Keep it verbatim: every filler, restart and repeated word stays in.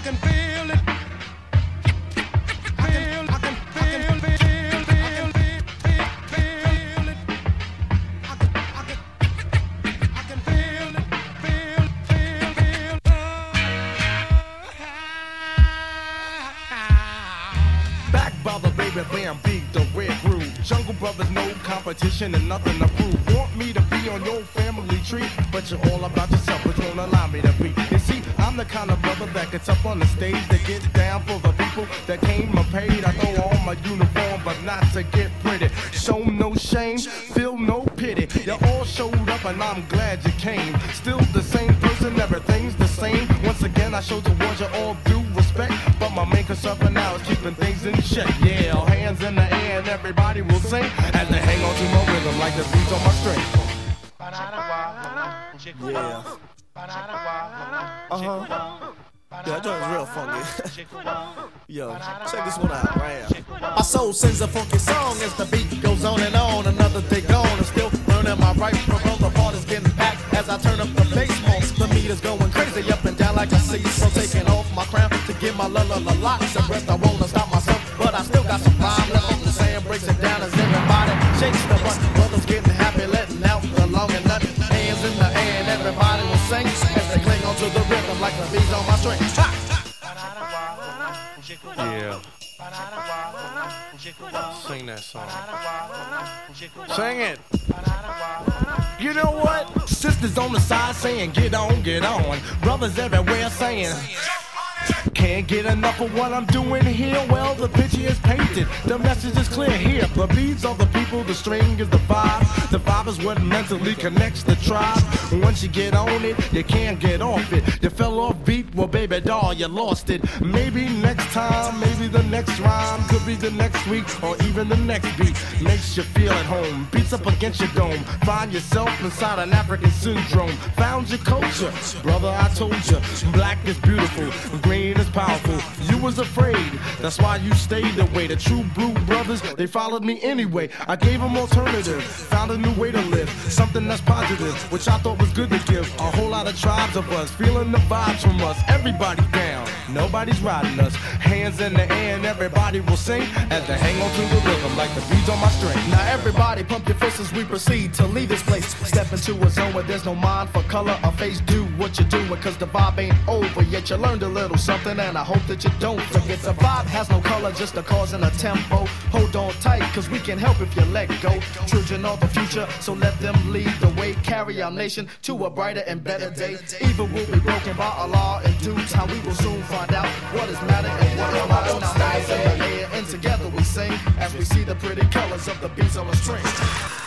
can feel it. Feel, I can feel, feel, feel, feel, feel, feel it. I can, I can, I can feel it. Feel, feel, feel. Back by the baby bam beat the red groove. Jungle Brothers, no competition and nothing to prove. Want me to be on your family tree, but you're all about yourself, which won't allow me to be. You see, I'm the kind of brother that gets up on the stage to get down for the people that came and paid. I throw on my uniform, but not to get pretty. Show no shame, feel no pity. You all showed up and I'm glad you came. Still the same person, everything's the same. Once again, I show towards you all due respect, but my main concern for now is keeping things in check. Yeah, hands in the air and everybody will sing as they hang on to my rhythm like the beats on my string. Yeah. Uh-huh. Yeah, that joint is real funky. Yo, check this one out right here. My soul sings a funky song as the beat goes on and on. Another day gone and still learning my right from wrong. The part is getting packed as I turn up the bass more. The meter's going crazy up and down like a sea. So taking off my crown to get my la la la locks and breath. I wanna stop myself, but I still got some rhyme left on the sand. Breaks it down as everybody shakes the butt. Brothers getting happy, letting out the long and nut. Hands in the air and everybody will sing as they cling onto the rhythm like the beats on my string. Ha! Yeah. Sing that song. Sing it. You know what? Sisters on the side saying get on, get on. Brothers everywhere saying can't get enough of what I'm doing here. Well, the picture is painted, the message is clear here. The beats are the people, the string is the vibe. The vibe is what mentally connects the tribe. Once you get on it, you can't get off it. You fell off beat, well baby doll, you lost it. Maybe next time, maybe the next rhyme, could be the next week or even the next beat. Makes you feel at home, beats up against your dome. Find yourself inside an African syndrome. Found your culture, brother I told you. Black is beautiful, green is powerful. You was afraid, that's why you stayed away. The true blue brothers, they followed me anyway. I gave them alternative, found a new way to live. Something that's positive, which I thought was good to give. A whole lot of tribes of us, feeling the vibes from us. Everybody down, nobody's riding us. Hands in the air and everybody will sing as they hang on to the rhythm like the beats on my string. Now everybody pump your fists as we proceed to leave this place. Step into a zone where there's no mind for color or face. Do what you're doing cause the vibe ain't over yet. You learned a little something and I hope that you don't forget. The vibe has no color, just a cause and a tempo. Hold on tight cause we can help if you let go. Children of the future, so let them lead the way. Carry our nation to a brighter and better day. Evil will be broken by Allah in due time. We will soon find out what is matter and what is not. Now hands in the air and together we sing as we see the pretty colors of the beats on the string.